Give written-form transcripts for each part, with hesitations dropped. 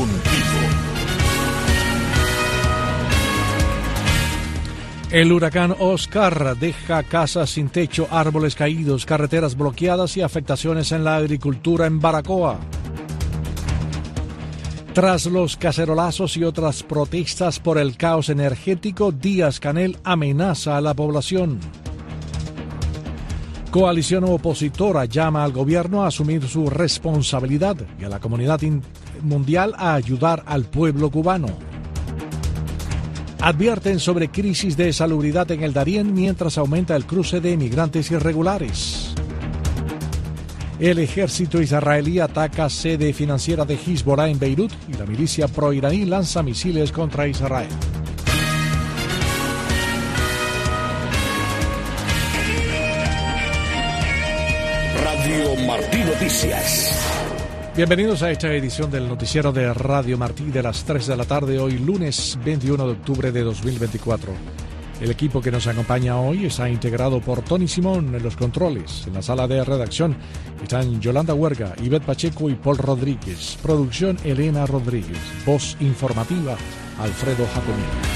contigo. El huracán Oscar deja casas sin techo, árboles caídos, carreteras bloqueadas y afectaciones en la agricultura en Baracoa. Tras los cacerolazos y otras protestas por el caos energético, Díaz-Canel amenaza a la población. Coalición opositora llama al gobierno a asumir su responsabilidad y a la comunidad mundial a ayudar al pueblo cubano. Advierten sobre crisis de salubridad en el Darién mientras aumenta el cruce de inmigrantes irregulares. El ejército israelí ataca sede financiera de Hezbollah en Beirut y la milicia pro-iraní lanza misiles contra Israel. Radio Martí Noticias. Bienvenidos a esta edición del noticiero de Radio Martí de las 3 de la tarde, hoy lunes 21 de octubre de 2024. El equipo que nos acompaña hoy está integrado por Tony Simón en los controles. En la sala de redacción están Yolanda Huerga, Ivette Pacheco y Paul Rodríguez. Producción Elena Rodríguez. Voz informativa Alfredo Jacomino.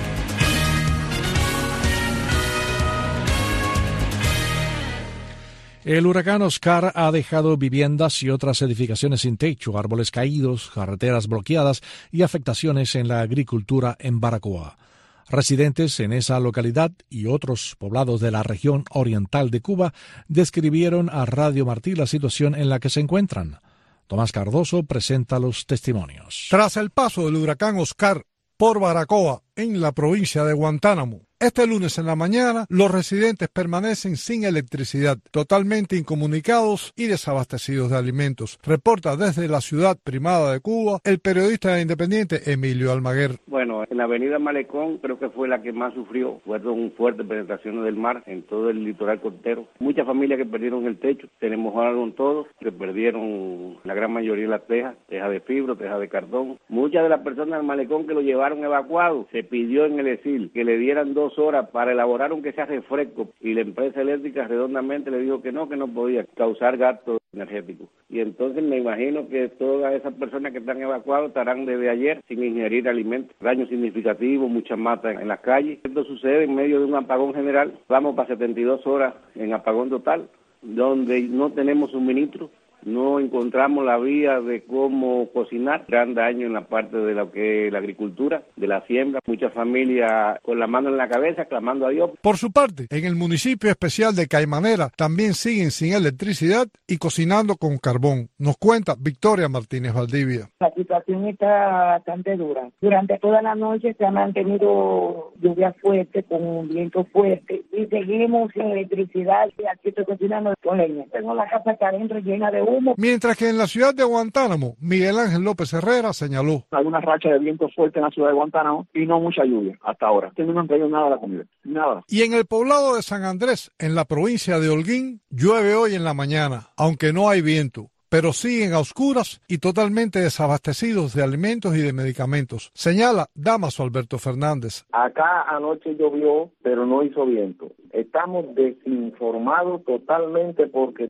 El huracán Oscar ha dejado viviendas y otras edificaciones sin techo, árboles caídos, carreteras bloqueadas y afectaciones en la agricultura en Baracoa. Residentes en esa localidad y otros poblados de la región oriental de Cuba describieron a Radio Martí la situación en la que se encuentran. Tomás Cardoso presenta los testimonios. Tras el paso del huracán Oscar por Baracoa, en la provincia de Guantánamo, este lunes en la mañana, los residentes permanecen sin electricidad, totalmente incomunicados y desabastecidos de alimentos. Reporta desde la ciudad primada de Cuba el periodista independiente Emilio Almaguer. Bueno, en la avenida Malecón creo que fue la que más sufrió. Fueron fuertes penetraciones del mar en todo el litoral costero. Muchas familias que perdieron el techo, se les mojaron todos, que perdieron la gran mayoría de las tejas de fibra, tejas de cartón. Muchas de las personas del Malecón que lo llevaron evacuado, se pidió en el ESIL que le dieran 2 horas para elaborar aunque sea refresco, y la empresa eléctrica redondamente le dijo que no podía causar gastos energéticos. Y entonces me imagino que todas esas personas que están evacuadas estarán desde ayer sin ingerir alimentos. Daños significativos, muchas matas en las calles. Esto sucede en medio de un apagón general. Vamos para 72 horas en apagón total, donde no tenemos suministro. No encontramos la vía de cómo cocinar. Gran daño en la parte de lo que es la agricultura, de la siembra. Muchas familias con la mano en la cabeza clamando a Dios. Por su parte, en el municipio especial de Caimanera también siguen sin electricidad y cocinando con carbón. Nos cuenta Victoria Martínez Valdivia. La situación está bastante dura. Durante toda la noche se ha mantenido lluvia fuerte con viento fuerte y seguimos sin electricidad. Y aquí estoy cocinando con leña. Tengo la casa acá adentro llena de humo. Mientras que en la ciudad de Guantánamo, Miguel Ángel López Herrera señaló: hay una racha de viento fuerte en la ciudad de Guantánamo y no mucha lluvia hasta ahora. No han traído nada de la comida, nada. Y en el poblado de San Andrés, en la provincia de Holguín, llueve hoy en la mañana, aunque no hay viento, pero siguen a oscuras y totalmente desabastecidos de alimentos y de medicamentos, señala Damaso Alberto Fernández. Acá anoche llovió, pero no hizo viento. Estamos desinformados totalmente porque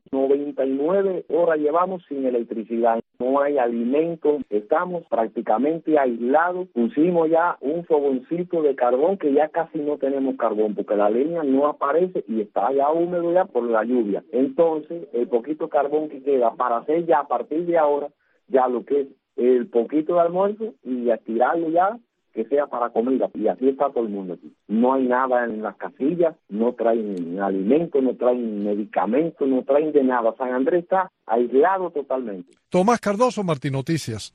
99 horas llevamos sin electricidad. No hay alimentos, estamos prácticamente aislados. Pusimos ya un fogoncito de carbón que ya casi no tenemos carbón porque la leña no aparece y está ya húmedo ya por la lluvia. Entonces, el poquito carbón que queda para hacer ya a partir de ahora, ya lo que es el poquito de almuerzo y a tirarlo ya, que sea para comida, y así está todo el mundo aquí. No hay nada en las casillas, no traen alimentos, no traen medicamentos, no traen de nada. San Andrés está aislado totalmente. Tomás Cardoso, Martí Noticias.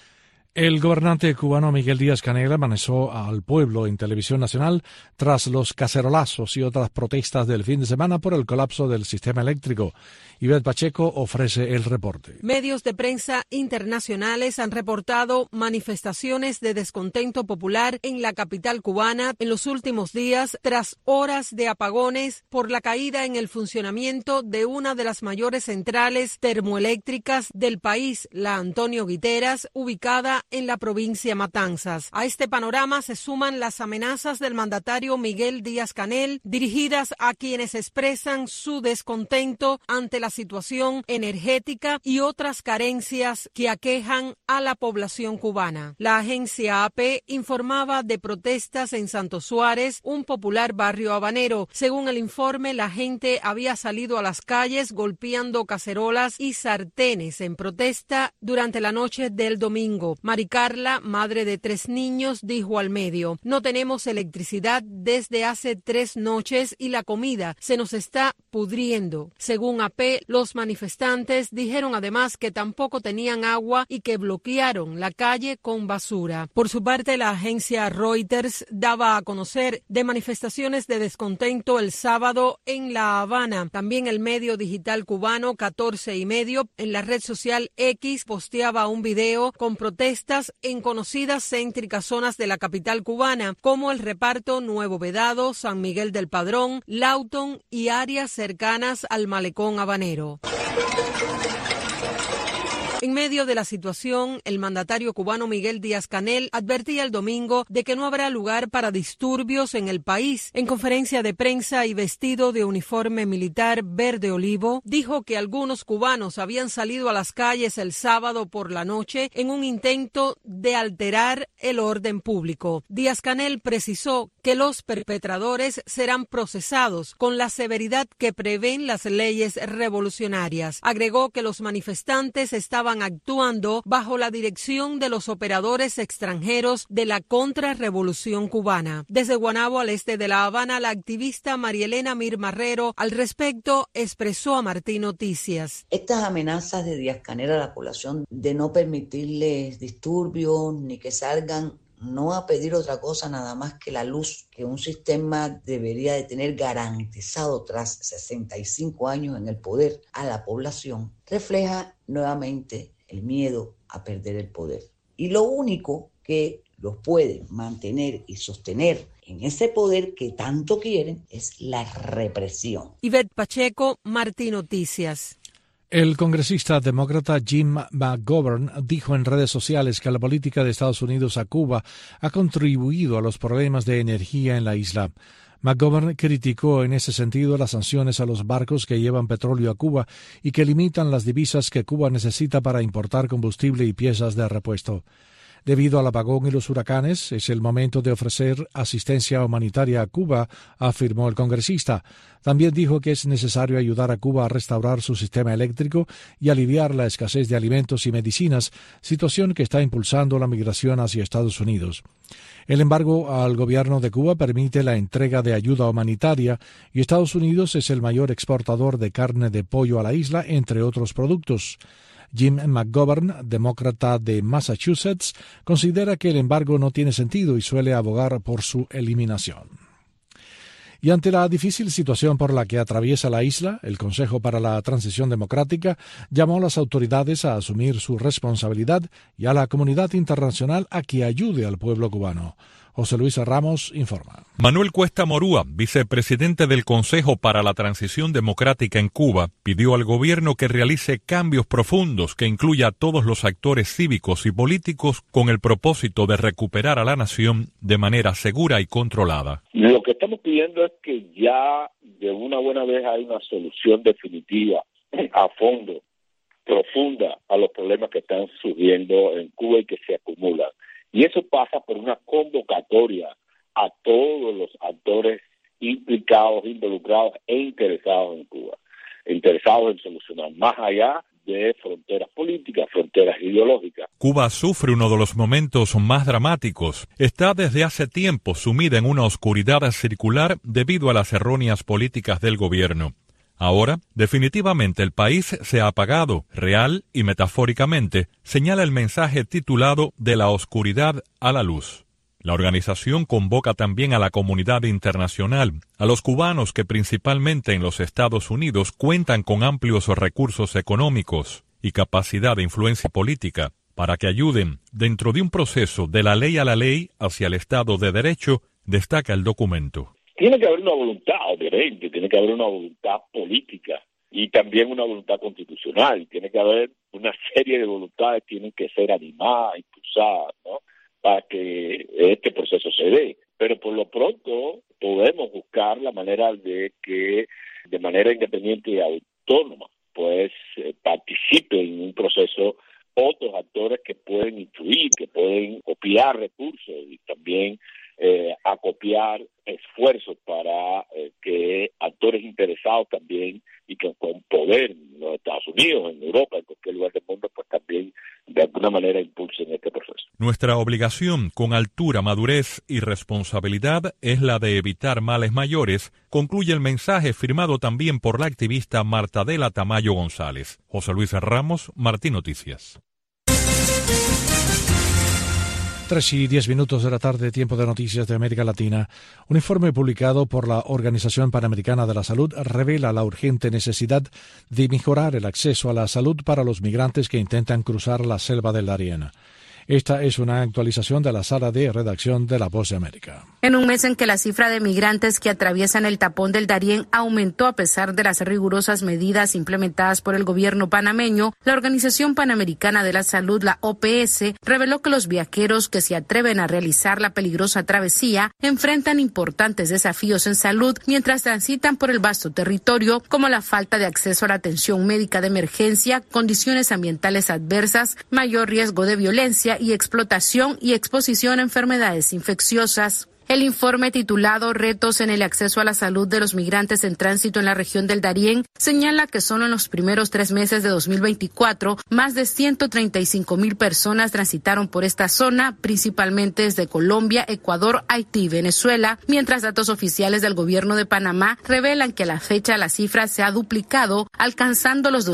El gobernante cubano Miguel Díaz-Canel amenazó al pueblo en televisión nacional tras los cacerolazos y otras protestas del fin de semana por el colapso del sistema eléctrico. Ivette Pacheco ofrece el reporte. Medios de prensa internacionales han reportado manifestaciones de descontento popular en la capital cubana en los últimos días tras horas de apagones por la caída en el funcionamiento de una de las mayores centrales termoeléctricas del país, la Antonio Guiteras, ubicada en la provincia Matanzas. A este panorama se suman las amenazas del mandatario Miguel Díaz-Canel, dirigidas a quienes expresan su descontento ante la situación energética y otras carencias que aquejan a la población cubana. La agencia AP informaba de protestas en Santo Suárez, un popular barrio habanero. Según el informe, la gente había salido a las calles golpeando cacerolas y sartenes en protesta durante la noche del domingo. Mari Carla, madre de 3 niños, dijo al medio: no tenemos electricidad desde hace 3 noches y la comida se nos está pudriendo. Según AP, los manifestantes dijeron además que tampoco tenían agua y que bloquearon la calle con basura. Por su parte, la agencia Reuters daba a conocer de manifestaciones de descontento el sábado en La Habana. También el medio digital cubano 14 y medio en la red social X posteaba un video con protestas en conocidas céntricas zonas de la capital cubana, como el Reparto Nuevo Vedado, San Miguel del Padrón, Lawton y áreas cercanas al malecón habanero. En medio de la situación, el mandatario cubano Miguel Díaz-Canel advertía el domingo de que no habrá lugar para disturbios en el país. En conferencia de prensa y vestido de uniforme militar verde olivo, dijo que algunos cubanos habían salido a las calles el sábado por la noche en un intento de alterar el orden público. Díaz-Canel precisó que los perpetradores serán procesados con la severidad que prevén las leyes revolucionarias. Agregó que los manifestantes estaban actuando bajo la dirección de los operadores extranjeros de la contrarrevolución cubana. Desde Guanabo, al este de La Habana, la activista Marielena Mir Marrero al respecto expresó a Martín Noticias: estas amenazas de Díaz-Canel a la población de no permitirles disturbios ni que salgan, no a pedir otra cosa nada más que la luz que un sistema debería de tener garantizado tras 65 años en el poder a la población, refleja nuevamente el miedo a perder el poder. Y lo único que los puede mantener y sostener en ese poder que tanto quieren es la represión. Ivette Pacheco, Martín Noticias. El congresista demócrata Jim McGovern dijo en redes sociales que la política de Estados Unidos a Cuba ha contribuido a los problemas de energía en la isla. McGovern criticó en ese sentido las sanciones a los barcos que llevan petróleo a Cuba y que limitan las divisas que Cuba necesita para importar combustible y piezas de repuesto. Debido al apagón y los huracanes, es el momento de ofrecer asistencia humanitaria a Cuba, afirmó el congresista. También dijo que es necesario ayudar a Cuba a restaurar su sistema eléctrico y aliviar la escasez de alimentos y medicinas, situación que está impulsando la migración hacia Estados Unidos. El embargo al gobierno de Cuba permite la entrega de ayuda humanitaria y Estados Unidos es el mayor exportador de carne de pollo a la isla, entre otros productos. Jim McGovern, demócrata de Massachusetts, considera que el embargo no tiene sentido y suele abogar por su eliminación. Y ante la difícil situación por la que atraviesa la isla, el Consejo para la Transición Democrática llamó a las autoridades a asumir su responsabilidad y a la comunidad internacional a que ayude al pueblo cubano. José Luis Ramos informa. Manuel Cuesta Morúa, vicepresidente del Consejo para la Transición Democrática en Cuba, pidió al gobierno que realice cambios profundos que incluya a todos los actores cívicos y políticos con el propósito de recuperar a la nación de manera segura y controlada. Lo que estamos pidiendo es que ya de una buena vez hay una solución definitiva, a fondo, profunda, a los problemas que están surgiendo en Cuba y que se acumulan. Y eso pasa por una convocatoria a todos los actores implicados, involucrados e interesados en Cuba, interesados en solucionar más allá de fronteras políticas, fronteras ideológicas. Cuba sufre uno de los momentos más dramáticos. Está desde hace tiempo sumida en una oscuridad circular debido a las erróneas políticas del gobierno. Ahora, definitivamente el país se ha apagado, real y metafóricamente, señala el mensaje titulado De la oscuridad a la luz. La organización convoca también a la comunidad internacional, a los cubanos que principalmente en los Estados Unidos cuentan con amplios recursos económicos y capacidad de influencia política, para que ayuden dentro de un proceso de la ley a la ley hacia el Estado de Derecho, destaca el documento. Tiene que haber una voluntad, obviamente, tiene que haber una voluntad política y también una voluntad constitucional. Tiene que haber una serie de voluntades, tienen que ser animadas, impulsadas, ¿no?, para que este proceso se dé. Pero por lo pronto podemos buscar la manera de que de manera independiente y autónoma pues participen en un proceso otros actores que pueden influir, que pueden copiar recursos y también acopiar esfuerzos para que actores interesados también y que con poder en los Estados Unidos, en Europa, en cualquier lugar del mundo, pues también de alguna manera impulsen este proceso. Nuestra obligación, con altura, madurez y responsabilidad, es la de evitar males mayores, concluye el mensaje firmado también por la activista Martadela Tamayo González. José Luis Ramos, Martín Noticias. 3:10 de la tarde, tiempo de noticias de América Latina. Un informe publicado por la Organización Panamericana de la Salud revela la urgente necesidad de mejorar el acceso a la salud para los migrantes que intentan cruzar la selva del Darién. Esta es una actualización de la sala de redacción de La Voz de América. En un mes en que la cifra de migrantes que atraviesan el tapón del Darién aumentó a pesar de las rigurosas medidas implementadas por el gobierno panameño, la Organización Panamericana de la Salud, la OPS, reveló que los viajeros que se atreven a realizar la peligrosa travesía enfrentan importantes desafíos en salud mientras transitan por el vasto territorio, como la falta de acceso a la atención médica de emergencia, condiciones ambientales adversas, mayor riesgo de violencia y explotación y exposición a enfermedades infecciosas. El informe titulado Retos en el acceso a la salud de los migrantes en tránsito en la región del Darién señala que solo en los primeros 3 meses de 2024, más de 135,000 personas transitaron por esta zona, principalmente desde Colombia, Ecuador, Haití y Venezuela, mientras datos oficiales del gobierno de Panamá revelan que a la fecha la cifra se ha duplicado, alcanzando los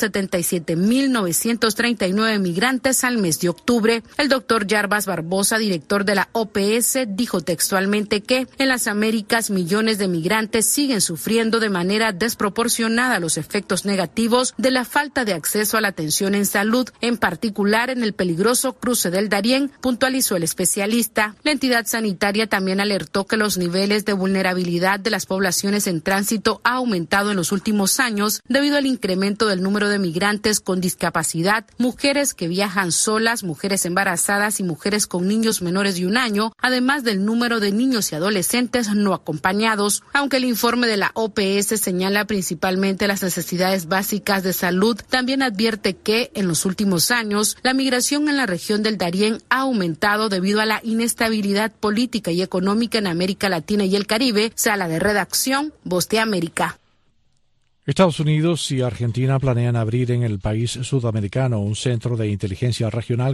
277,939 migrantes al mes de octubre. El doctor Yarbas Barbosa, director de la OPS, dijo textualmente que en las Américas millones de migrantes siguen sufriendo de manera desproporcionada los efectos negativos de la falta de acceso a la atención en salud, en particular en el peligroso cruce del Darién, puntualizó el especialista. La entidad sanitaria también alertó que los niveles de vulnerabilidad de las poblaciones en tránsito ha aumentado en los últimos años debido al incremento del número de migrantes con discapacidad, mujeres que viajan solas, mujeres embarazadas y mujeres con niños menores de 1 año, además del número de niños y adolescentes no acompañados. Aunque el informe de la OPS señala principalmente las necesidades básicas de salud, también advierte que en los últimos años la migración en la región del Darién ha aumentado debido a la inestabilidad política y económica en América Latina y el Caribe. Sala de redacción, Voz de América. Estados Unidos y Argentina planean abrir en el país sudamericano un centro de inteligencia regional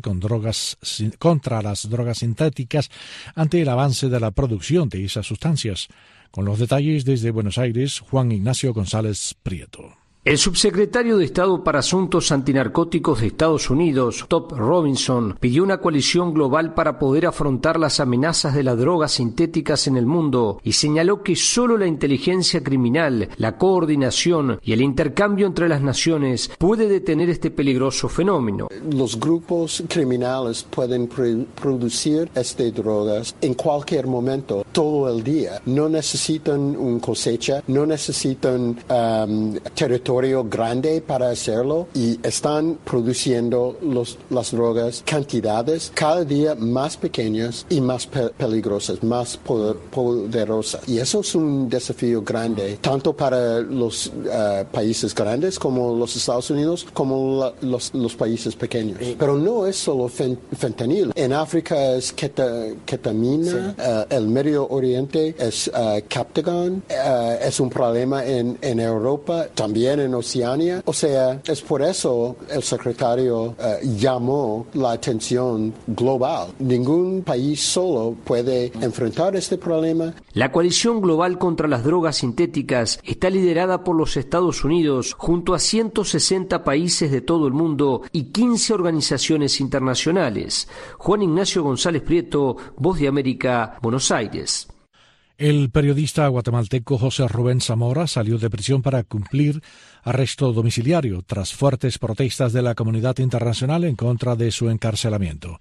contra las drogas sintéticas ante el avance de la producción de esas sustancias. Con los detalles desde Buenos Aires, Juan Ignacio González Prieto. El subsecretario de Estado para Asuntos Antinarcóticos de Estados Unidos, Todd Robinson, pidió una coalición global para poder afrontar las amenazas de las drogas sintéticas en el mundo y señaló que solo la inteligencia criminal, la coordinación y el intercambio entre las naciones puede detener este peligroso fenómeno. Los grupos criminales pueden producir estas drogas en cualquier momento, todo el día. No necesitan una cosecha, no necesitan territorio grande para hacerlo y están produciendo las drogas cantidades cada día más pequeñas y más peligrosas, más poderosas. Y eso es un desafío grande, tanto para los países grandes como los Estados Unidos, como los países pequeños. Pero no es solo fentanil. En África es ketamina, el Medio Oriente es Captagon, es un problema en Europa, también en Oceanía. O sea, es por eso el secretario llamó la atención global. Ningún país solo puede enfrentar este problema. La coalición global contra las drogas sintéticas está liderada por los Estados Unidos junto a 160 países de todo el mundo y 15 organizaciones internacionales. Juan Ignacio González Prieto, Voz de América, Buenos Aires. El periodista guatemalteco José Rubén Zamora salió de prisión para cumplir arresto domiciliario tras fuertes protestas de la comunidad internacional en contra de su encarcelamiento.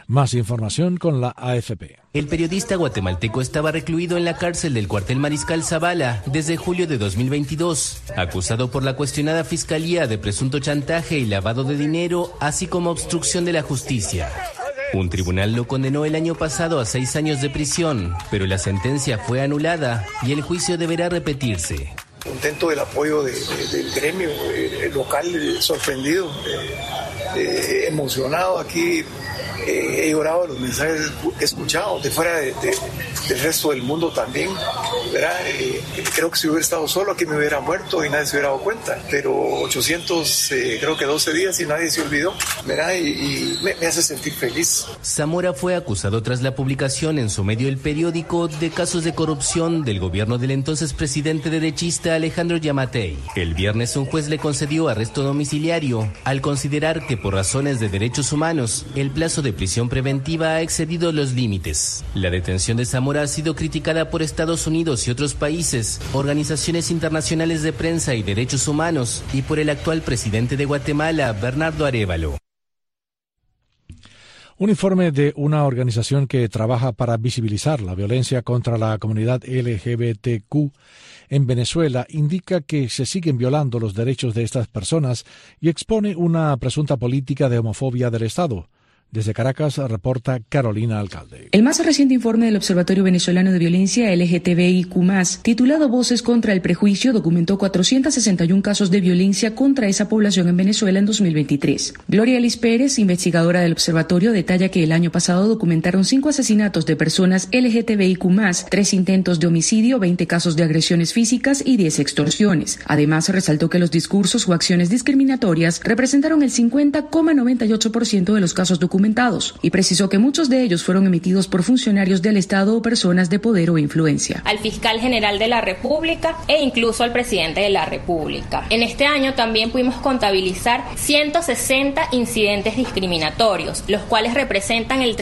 Más información con la AFP. El periodista guatemalteco estaba recluido en la cárcel del cuartel Mariscal Zavala desde julio de 2022, acusado por la cuestionada fiscalía de presunto chantaje y lavado de dinero, así como obstrucción de la justicia. Un tribunal lo condenó el año pasado a 6 años de prisión, pero la sentencia fue anulada y el juicio deberá repetirse. Contento del apoyo del gremio local, sorprendido, emocionado aquí. He llorado de los mensajes que he escuchado de fuera del resto del mundo también, ¿verdad? Creo que si hubiera estado solo aquí me hubiera muerto y nadie se hubiera dado cuenta, pero 812 días y nadie se olvidó, ¿verdad? Y me hace sentir feliz. Zamora fue acusado tras la publicación en su medio El Periódico de casos de corrupción del gobierno del entonces presidente derechista Alejandro Yamatei. El viernes un juez le concedió arresto domiciliario al considerar que por razones de derechos humanos el plazo de prisión preventiva ha excedido los límites. La detención de Zamora ha sido criticada por Estados Unidos y otros países, organizaciones internacionales de prensa y derechos humanos y por el actual presidente de Guatemala, Bernardo Arévalo. Un informe de una organización que trabaja para visibilizar la violencia contra la comunidad LGBTQ en Venezuela indica que se siguen violando los derechos de estas personas y expone una presunta política de homofobia del Estado. Desde Caracas reporta Carolina Alcalde. El más reciente informe del Observatorio Venezolano de Violencia LGTBIQ+, titulado Voces contra el Prejuicio, documentó 461 casos de violencia contra esa población en Venezuela en 2023. Gloria Elis Pérez, investigadora del observatorio, detalla que el año pasado documentaron 5 asesinatos de personas LGTBIQ+, 3 intentos de homicidio, 20 casos de agresiones físicas y 10 extorsiones. Además, resaltó que los discursos o acciones discriminatorias representaron el 50,98% de los casos documentados y precisó que muchos de ellos fueron emitidos por funcionarios del Estado o personas de poder o influencia. Al fiscal general de la República e incluso al presidente de la República. En este año también pudimos contabilizar 160 incidentes discriminatorios, los cuales representan el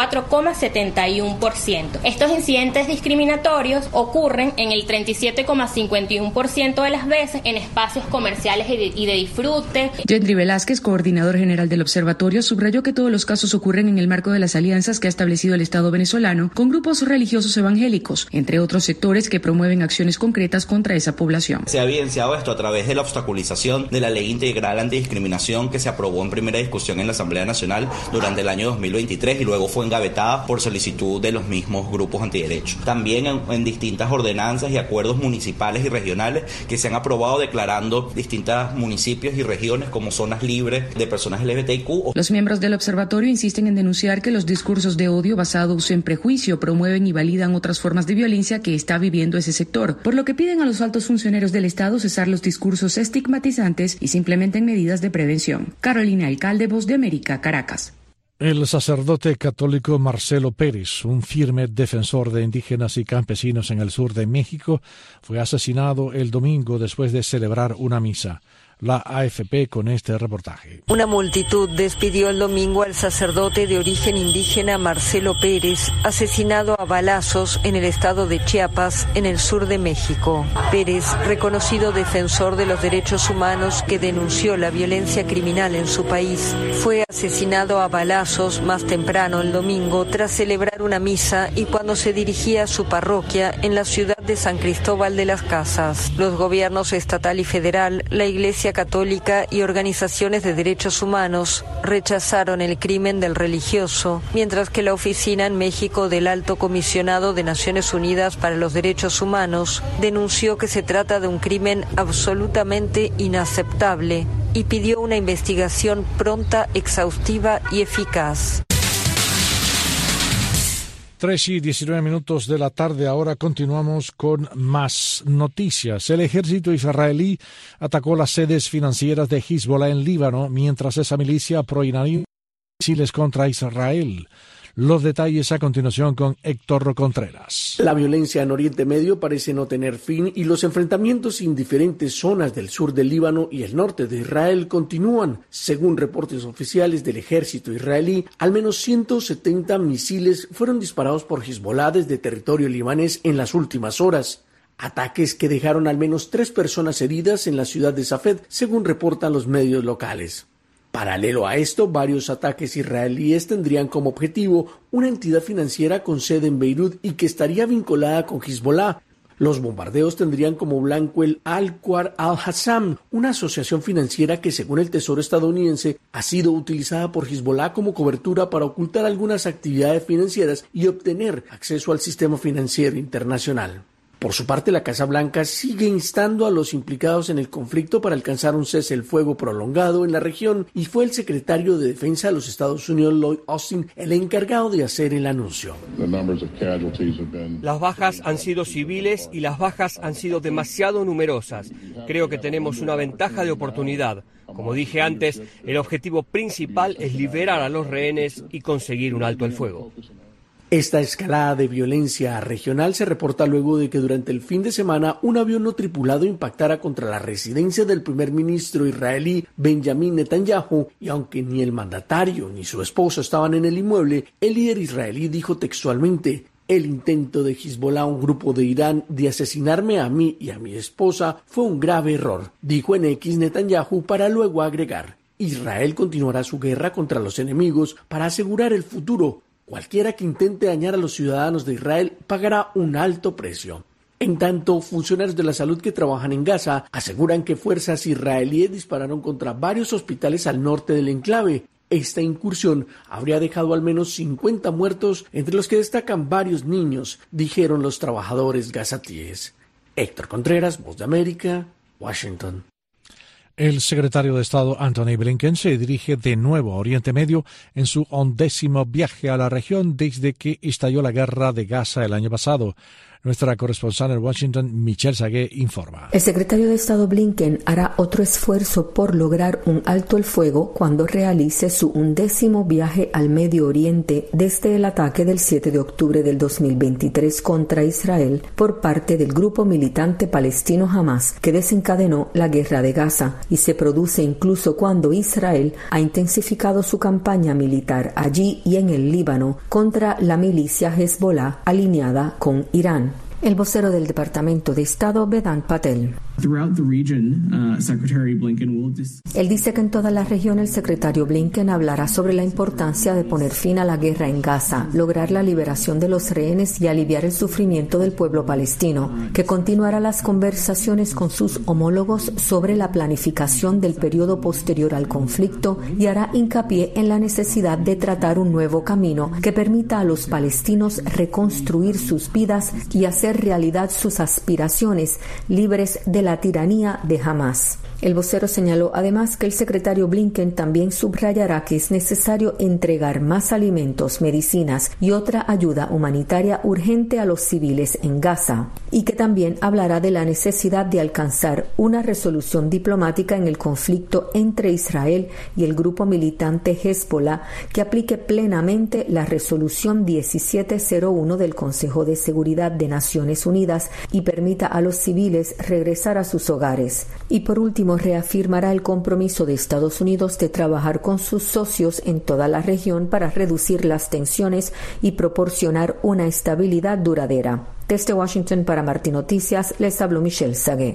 34,71%. Estos incidentes discriminatorios ocurren en el 37,51% de las veces en espacios comerciales y de disfrute. Gendry Velázquez, coordinador general del observatorio, subrayó que todos los casos ocurren en el marco de las alianzas que ha establecido el Estado venezolano con grupos religiosos evangélicos, entre otros sectores que promueven acciones concretas contra esa población. Se ha evidenciado esto a través de la obstaculización de la Ley Integral Antidiscriminación que se aprobó en primera discusión en la Asamblea Nacional durante el año 2023 y luego fue engavetada por solicitud de los mismos grupos antiderechos. También en distintas ordenanzas y acuerdos municipales y regionales que se han aprobado declarando distintos municipios y regiones como zonas libres de personas LGBTIQ. Los miembros del observatorio insisten en denunciar que los discursos de odio basados en prejuicio promueven y validan otras formas de violencia que está viviendo ese sector, por lo que piden a los altos funcionarios del Estado cesar los discursos estigmatizantes y se implementen medidas de prevención. Carolina Alcalde, Voz de América, Caracas. El sacerdote católico Marcelo Pérez, un firme defensor de indígenas y campesinos en el sur de México, fue asesinado el domingo después de celebrar una misa. La AFP con este reportaje. Una multitud despidió el domingo al sacerdote de origen indígena Marcelo Pérez, asesinado a balazos en el estado de Chiapas, en el sur de México. Pérez, reconocido defensor de los derechos humanos que denunció la violencia criminal en su país, fue asesinado a balazos más temprano el domingo tras celebrar una misa y cuando se dirigía a su parroquia en la ciudad de San Cristóbal de las Casas. Los gobiernos estatal y federal, la Iglesia Católica y organizaciones de derechos humanos rechazaron el crimen del religioso, mientras que la oficina en México del Alto Comisionado de Naciones Unidas para los Derechos Humanos denunció que se trata de un crimen absolutamente inaceptable y pidió una investigación pronta, exhaustiva y eficaz. 3:19 de la tarde, ahora continuamos con más noticias. El ejército israelí atacó las sedes financieras de Hezbollah en Líbano, mientras esa milicia pro-iraní misiles contra Israel. Los detalles a continuación con Héctor Contreras. La violencia en Oriente Medio parece no tener fin y los enfrentamientos en diferentes zonas del sur del Líbano y el norte de Israel continúan. Según reportes oficiales del ejército israelí, al menos 170 misiles fueron disparados por Hezbollah desde territorio libanés en las últimas horas. Ataques que dejaron al menos 3 personas heridas en la ciudad de Safed, según reportan los medios locales. Paralelo a esto, varios ataques israelíes tendrían como objetivo una entidad financiera con sede en Beirut y que estaría vinculada con Hezbollah. Los bombardeos tendrían como blanco el Al-Qawar Al-Hassam, una asociación financiera que, según el Tesoro estadounidense, ha sido utilizada por Hezbollah como cobertura para ocultar algunas actividades financieras y obtener acceso al sistema financiero internacional. Por su parte, la Casa Blanca sigue instando a los implicados en el conflicto para alcanzar un cese el fuego prolongado en la región y fue el secretario de Defensa de los Estados Unidos, Lloyd Austin, el encargado de hacer el anuncio. Las bajas han sido civiles y las bajas han sido demasiado numerosas. Creo que tenemos una ventaja de oportunidad. Como dije antes, el objetivo principal es liberar a los rehenes y conseguir un alto el fuego. Esta escalada de violencia regional se reporta luego de que durante el fin de semana un avión no tripulado impactara contra la residencia del primer ministro israelí Benjamin Netanyahu, y aunque ni el mandatario ni su esposa estaban en el inmueble, el líder israelí dijo textualmente: "El intento de Hezbollah, un grupo de Irán, de asesinarme a mí y a mi esposa fue un grave error", dijo en X Netanyahu, para luego agregar: "Israel continuará su guerra contra los enemigos para asegurar el futuro. Cualquiera que intente dañar a los ciudadanos de Israel pagará un alto precio". En tanto, funcionarios de la salud que trabajan en Gaza aseguran que fuerzas israelíes dispararon contra varios hospitales al norte del enclave. Esta incursión habría dejado al menos 50 muertos, entre los que destacan varios niños, dijeron los trabajadores gazatíes. Héctor Contreras, Voz de América, Washington. El secretario de Estado Antony Blinken se dirige de nuevo a Oriente Medio en su 11º viaje a la región desde que estalló la guerra de Gaza el año pasado. Nuestra corresponsal en Washington, Michelle Sagué, informa. El secretario de Estado Blinken hará otro esfuerzo por lograr un alto el fuego cuando realice su 11º viaje al Medio Oriente desde el ataque del 7 de octubre del 2023 contra Israel por parte del grupo militante palestino Hamas, que desencadenó la guerra de Gaza, y se produce incluso cuando Israel ha intensificado su campaña militar allí y en el Líbano contra la milicia Hezbollah alineada con Irán. El vocero del Departamento de Estado, Vedant Patel. Él dice que en toda la región el secretario Blinken hablará sobre la importancia de poner fin a la guerra en Gaza, lograr la liberación de los rehenes y aliviar el sufrimiento del pueblo palestino, que continuará las conversaciones con sus homólogos sobre la planificación del periodo posterior al conflicto y hará hincapié en la necesidad de tratar un nuevo camino que permita a los palestinos reconstruir sus vidas y hacer realidad sus aspiraciones libres de la tiranía de Hamas. El vocero señaló además que el secretario Blinken también subrayará que es necesario entregar más alimentos, medicinas y otra ayuda humanitaria urgente a los civiles en Gaza, y que también hablará de la necesidad de alcanzar una resolución diplomática en el conflicto entre Israel y el grupo militante Hezbollah que aplique plenamente la resolución 1701 del Consejo de Seguridad de Naciones Unidas y permita a los civiles regresar a sus hogares. Y por último, reafirmará el compromiso de Estados Unidos de trabajar con sus socios en toda la región para reducir las tensiones y proporcionar una estabilidad duradera. Desde Washington para Martín Noticias, les habló Michelle Sagué.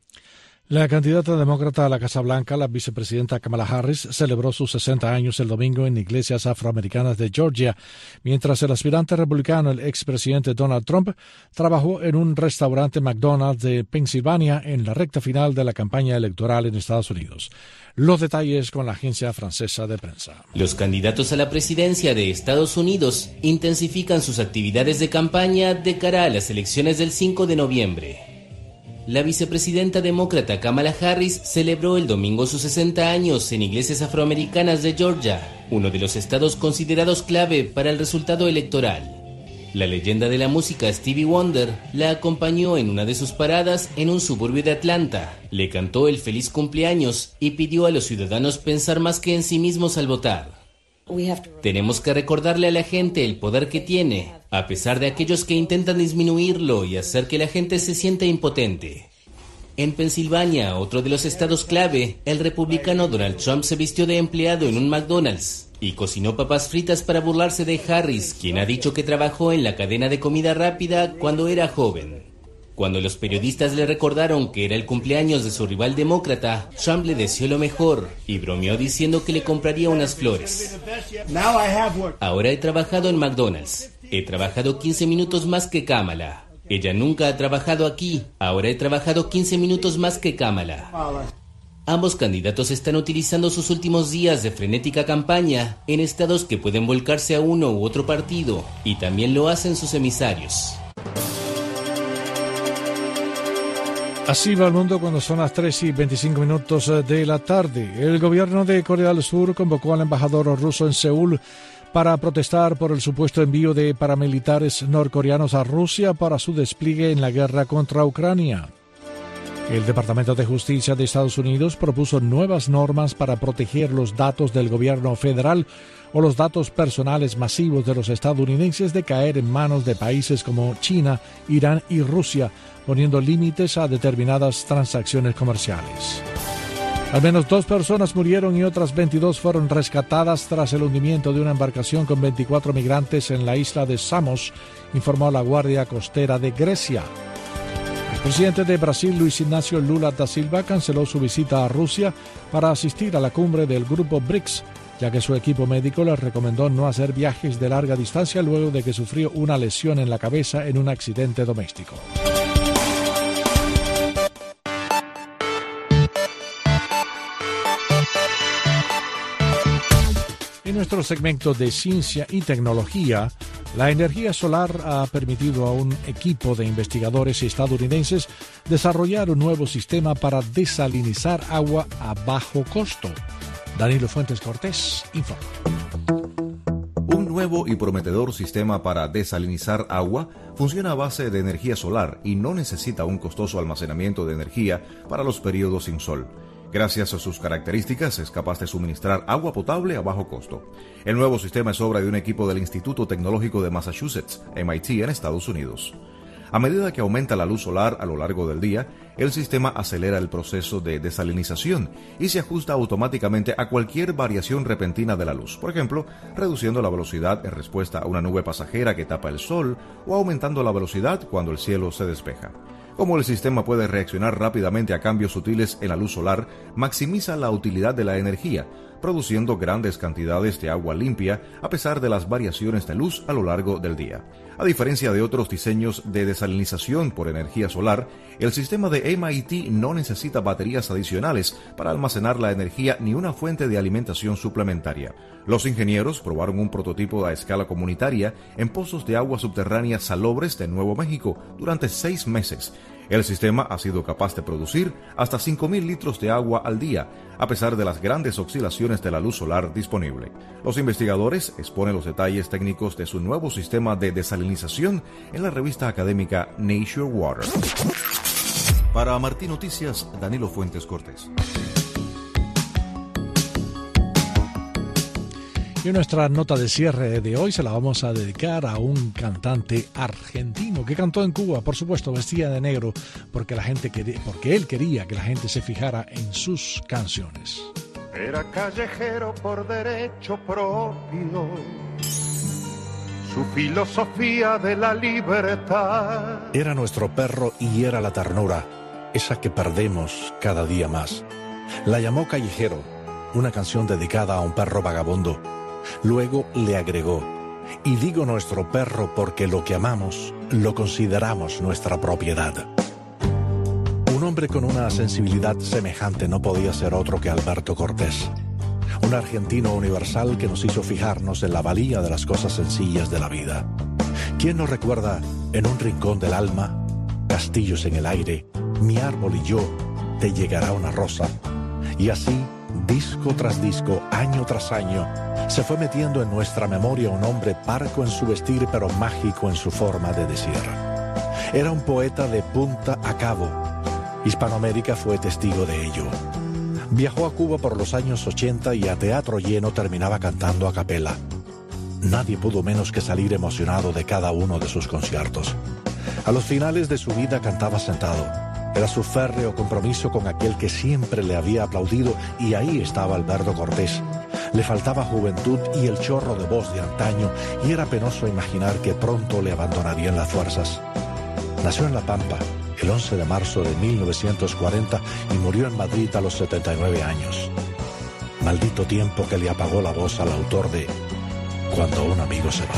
La candidata demócrata a la Casa Blanca, la vicepresidenta Kamala Harris, celebró sus 60 años el domingo en iglesias afroamericanas de Georgia, mientras el aspirante republicano, el expresidente Donald Trump, trabajó en un restaurante McDonald's de Pensilvania en la recta final de la campaña electoral en Estados Unidos. Los detalles con la agencia francesa de prensa. Los candidatos a la presidencia de Estados Unidos intensifican sus actividades de campaña de cara a las elecciones del 5 de noviembre. La vicepresidenta demócrata Kamala Harris celebró el domingo sus 60 años en iglesias afroamericanas de Georgia, uno de los estados considerados clave para el resultado electoral. La leyenda de la música Stevie Wonder la acompañó en una de sus paradas en un suburbio de Atlanta, le cantó el feliz cumpleaños y pidió a los ciudadanos pensar más que en sí mismos al votar. Tenemos que recordarle a la gente el poder que tiene, a pesar de aquellos que intentan disminuirlo y hacer que la gente se sienta impotente. En Pensilvania, otro de los estados clave, el republicano Donald Trump se vistió de empleado en un McDonald's y cocinó papas fritas para burlarse de Harris, quien ha dicho que trabajó en la cadena de comida rápida cuando era joven. Cuando los periodistas le recordaron que era el cumpleaños de su rival demócrata, Trump le deseó lo mejor y bromeó diciendo que le compraría unas flores. Ahora he trabajado en McDonald's. He trabajado 15 minutos más que Kamala. Ella nunca ha trabajado aquí. Ahora he trabajado 15 minutos más que Kamala. Ambos candidatos están utilizando sus últimos días de frenética campaña en estados que pueden volcarse a uno u otro partido, y también lo hacen sus emisarios. Así va el mundo cuando son las 3:25 de la tarde. El gobierno de Corea del Sur convocó al embajador ruso en Seúl para protestar por el supuesto envío de paramilitares norcoreanos a Rusia para su despliegue en la guerra contra Ucrania. El Departamento de Justicia de Estados Unidos propuso nuevas normas para proteger los datos del gobierno federal o los datos personales masivos de los estadounidenses de caer en manos de países como China, Irán y Rusia, poniendo límites a determinadas transacciones comerciales. Al menos 2 personas murieron y otras 22 fueron rescatadas tras el hundimiento de una embarcación con 24 migrantes en la isla de Samos, informó la Guardia Costera de Grecia. El presidente de Brasil, Luis Ignacio Lula da Silva, canceló su visita a Rusia para asistir a la cumbre del grupo BRICS, ya que su equipo médico le recomendó no hacer viajes de larga distancia luego de que sufrió una lesión en la cabeza en un accidente doméstico. En nuestro segmento de ciencia y tecnología, la energía solar ha permitido a un equipo de investigadores estadounidenses desarrollar un nuevo sistema para desalinizar agua a bajo costo. Danilo Fuentes Cortés informa. Un nuevo y prometedor sistema para desalinizar agua funciona a base de energía solar y no necesita un costoso almacenamiento de energía para los periodos sin sol. Gracias a sus características, es capaz de suministrar agua potable a bajo costo. El nuevo sistema es obra de un equipo del Instituto Tecnológico de Massachusetts, MIT, en Estados Unidos. A medida que aumenta la luz solar a lo largo del día, el sistema acelera el proceso de desalinización y se ajusta automáticamente a cualquier variación repentina de la luz, por ejemplo, reduciendo la velocidad en respuesta a una nube pasajera que tapa el sol o aumentando la velocidad cuando el cielo se despeja. Como el sistema puede reaccionar rápidamente a cambios sutiles en la luz solar, maximiza la utilidad de la energía, produciendo grandes cantidades de agua limpia a pesar de las variaciones de luz a lo largo del día. A diferencia de otros diseños de desalinización por energía solar, el sistema de MIT no necesita baterías adicionales para almacenar la energía ni una fuente de alimentación suplementaria. Los ingenieros probaron un prototipo a escala comunitaria en pozos de agua subterránea salobres de Nuevo México durante 6 meses. El sistema ha sido capaz de producir hasta 5.000 litros de agua al día, a pesar de las grandes oscilaciones de la luz solar disponible. Los investigadores exponen los detalles técnicos de su nuevo sistema de desalinización en la revista académica Nature Water. Para Martín Noticias, Danilo Fuentes Cortés. Y nuestra nota de cierre de hoy se la vamos a dedicar a un cantante argentino que cantó en Cuba, por supuesto, vestía de negro, porque él quería que la gente se fijara en sus canciones. Era callejero por derecho propio, su filosofía de la libertad. Era nuestro perro y era la ternura, esa que perdemos cada día más. La llamó Callejero, una canción dedicada a un perro vagabundo. Luego le agregó, y digo nuestro perro porque lo que amamos lo consideramos nuestra propiedad. Un hombre con una sensibilidad semejante no podía ser otro que Alberto Cortés, un argentino universal que nos hizo fijarnos en la valía de las cosas sencillas de la vida. ¿Quién nos recuerda en un rincón del alma, castillos en el aire, mi árbol y yo, te llegará una rosa? Y así, disco tras disco, año tras año, se fue metiendo en nuestra memoria un hombre parco en su vestir pero mágico en su forma de decir. Era un poeta de punta a cabo. Hispanoamérica fue testigo de ello. Viajó a Cuba por los años 80 y a teatro lleno terminaba cantando a capela. Nadie pudo menos que salir emocionado de cada uno de sus conciertos. A los finales de su vida cantaba sentado. Era su férreo compromiso con aquel que siempre le había aplaudido, y ahí estaba Alberto Cortés. Le faltaba juventud y el chorro de voz de antaño, y era penoso imaginar que pronto le abandonarían las fuerzas. Nació en La Pampa, el 11 de marzo de 1940 y murió en Madrid a los 79 años. Maldito tiempo que le apagó la voz al autor de Cuando un amigo se va.